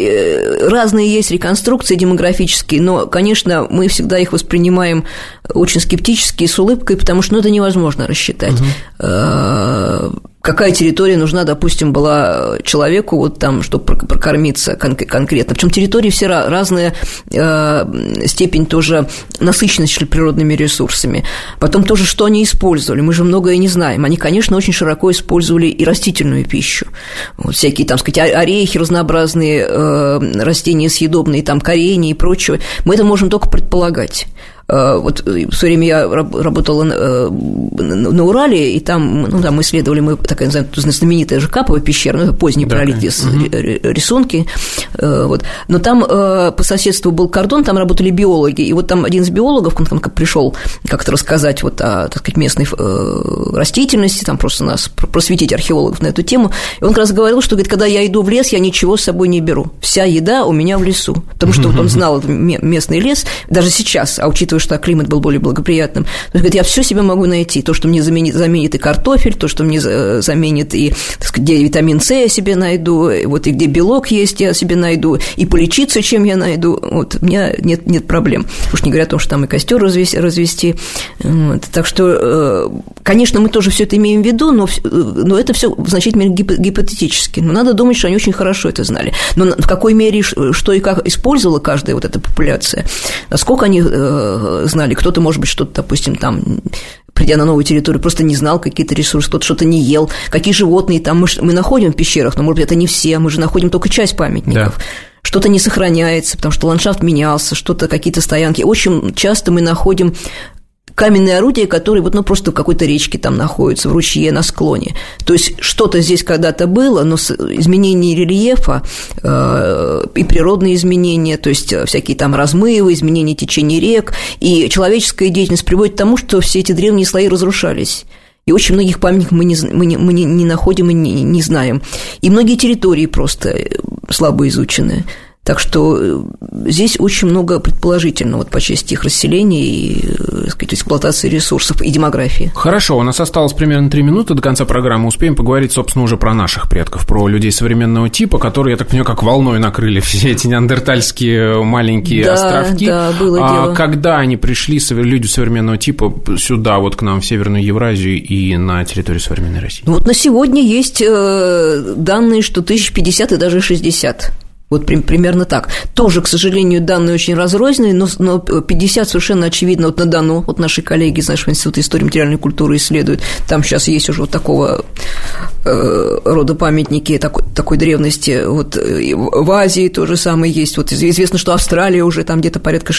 Разные есть реконструкции демографические, но, конечно, мы всегда их воспринимаем очень скептически и с улыбкой, потому что, ну, это невозможно рассчитать. какая территория нужна, допустим, была человеку вот там, чтобы прокормиться конкретно. Причем территории все разная степень тоже насыщенности природными ресурсами. Потом тоже, что они использовали, мы же многое не знаем. Они, конечно, очень широко использовали и растительную пищу. Вот всякие, там, сказать, орехи, разнообразные растения съедобные, там, коренья и прочее. Мы это можем только предполагать. Вот в свое время я работала на Урале, и там, там исследовали такая знаменитая Жакапова пещера, это поздние пролитые рисунки, вот. Но там по соседству был кордон, там работали биологи, и вот там один из биологов, он пришел как-то рассказать вот о, так сказать, местной растительности, там просто нас просветить археологов на эту тему, и он как раз говорил, что, говорит, когда я иду в лес, я ничего с собой не беру, вся еда у меня в лесу, потому что вот он знал местный лес, даже сейчас, а учитывая, что климат был более благоприятным. То есть, говорит, я все себе могу найти. То, что мне заменит и картофель, то, что мне заменит и, так сказать, где витамин С я себе найду, вот, и где белок есть, я себе найду, и полечиться, чем я найду. Вот, у меня нет проблем. Уж не говоря о том, что там и костер развести. Вот. Так что, конечно, мы тоже все это имеем в виду, но это все в значительной мере гипотетически. Но надо думать, что они очень хорошо это знали. Но в какой мере, что и как использовала каждая вот эта популяция, насколько они знали, кто-то, может быть, что-то, допустим, там, придя на новую территорию, просто не знал какие-то ресурсы, кто-то что-то не ел, какие животные там мы находим в пещерах, но, может быть, это не все, мы же находим только часть памятников. Да. Что-то не сохраняется, потому что ландшафт менялся, что-то, какие-то стоянки. Очень часто мы находим каменные орудия, которые вот, просто в какой-то речке там находятся, в ручье, на склоне. То есть что-то здесь когда-то было, но изменение рельефа и природные изменения, то есть всякие там размывы, изменения течения рек, и человеческая деятельность приводит к тому, что все эти древние слои разрушались. И очень многих памятников мы не находим и не знаем. И многие территории просто слабо изучены. Так что здесь очень много предположительного вот, по части их расселения и, так сказать, эксплуатации ресурсов и демографии. Хорошо, у нас осталось примерно 3 минуты до конца программы. Успеем поговорить, собственно, уже про наших предков, про людей современного типа, которые, я так понимаю, как волной накрыли все эти неандертальские маленькие островки. Да, было дело. Когда они пришли, люди современного типа, сюда, вот к нам, в Северную Евразию и на территорию современной России? Вот на сегодня есть данные, что 1050 и даже 60. Вот примерно так. Тоже, к сожалению, данные очень разрозненные, но 50 совершенно очевидно. Вот на Дону, вот наши коллеги из нашего института истории материальной культуры исследуют. Там сейчас есть уже вот такого рода памятники такой древности. Вот в Азии то же самое есть. Вот известно, что Австралия уже там где-то порядка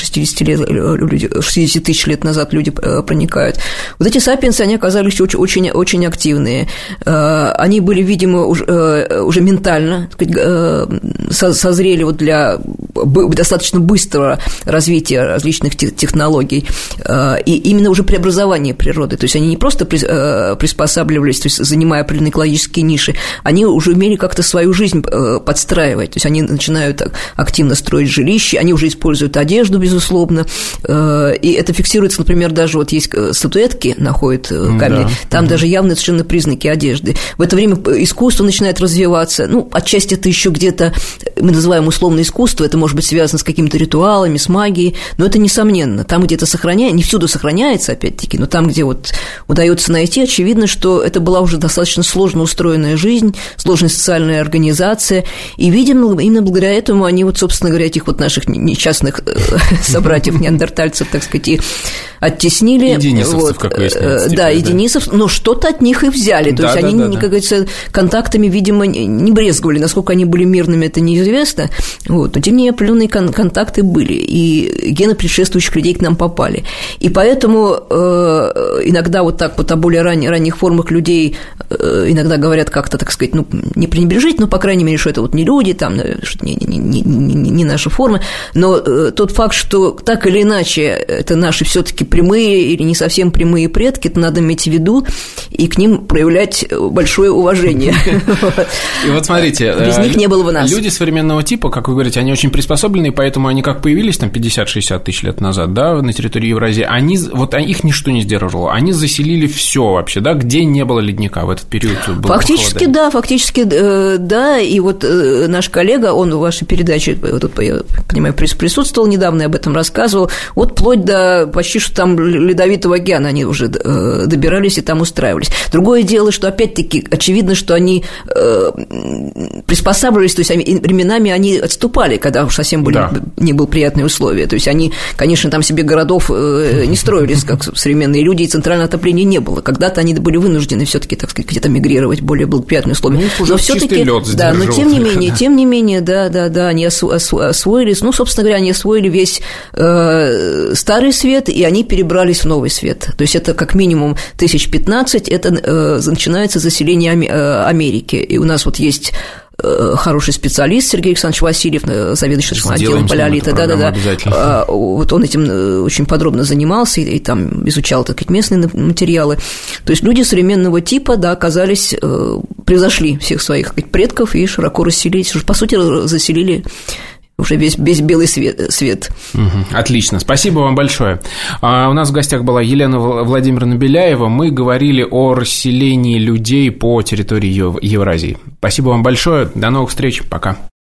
60 тысяч лет назад люди проникают. Вот эти сапиенсы, они оказались очень, очень активные. Они были, видимо, уже ментально, так сказать, созрели вот для достаточно быстрого развития различных технологий и именно уже преобразования природы. То есть они не просто приспосабливались, то есть занимая определенные экологические ниши, они уже умели как-то свою жизнь подстраивать. То есть они начинают активно строить жилища, они уже используют одежду, безусловно, и это фиксируется, например, даже вот есть статуэтки, находят камни, там даже явные совершенно признаки одежды. В это время искусство начинает развиваться, отчасти это еще где-то мы называем условное искусство, это может быть связано с какими-то ритуалами, с магией, но это несомненно. Там, где это сохраняется, не всюду сохраняется, опять-таки, но там, где вот удается найти, очевидно, что это была уже достаточно сложно устроенная жизнь, сложная социальная организация, и, видимо, именно благодаря этому они, вот, собственно говоря, этих вот наших несчастных собратьев-неандертальцев, так сказать, и оттеснили. И денисовцев, как выясняется. Да, и денисов, но что-то от них и взяли, то есть они, как говорится, контактами, видимо, не брезговали, насколько они были мирными, это неизвестно, вот, но тем не менее определенные контакты были, и гены предшествующих людей к нам попали. И поэтому иногда вот так вот о более ранних формах людей иногда говорят как-то, так сказать, не пренебрежить, но, по крайней мере, что это вот не люди, там, что не наша форма, но тот факт, что так или иначе это наши все-таки прямые или не совсем прямые предки, это надо иметь в виду и к ним проявлять большое уважение. И вот смотрите, без них не было бы нас. Люди современного типа, как вы говорите, они очень приспособлены, поэтому они как появились там 50-60 тысяч лет назад, да, на территории Евразии, их ничто не сдерживало. они заселили все вообще, да? Где не было ледника в этот период? Фактически, да. И вот наш коллега, он в вашей передаче, я понимаю, присутствовал недавно, я об этом рассказывал, вот вплоть до почти что там Ледовитого океана они уже добирались и там устраивались. Другое дело, что, опять-таки, очевидно, что они приспосабливались, то есть временами они отступали, когда уж совсем не были приятные условия. То есть они, конечно, там себе городов не строились, как современные люди, и центрального отопления не было. Когда-то они были вынуждены все-таки, так сказать, где-то мигрировать в более благоприятные условия. Но все-таки, да, но тем не менее, да, они освоились. Ну, собственно говоря, они освоили весь Старый Свет, и они перебрались в Новый Свет. То есть это как минимум 1015, это начинается заселение Америки. И у нас вот есть хороший специалист Сергей Александрович Васильев, заведующий отделом палеолита. Да. Вот он этим очень подробно занимался и там изучал, так сказать, местные материалы. То есть люди современного типа, да, оказались, превзошли всех своих, так сказать, предков и широко расселились. По сути, заселили уже весь белый свет. Отлично, спасибо вам большое. У нас в гостях была Елена Владимировна Беляева. Мы говорили о расселении людей по территории Евразии. Спасибо вам большое, до новых встреч, пока.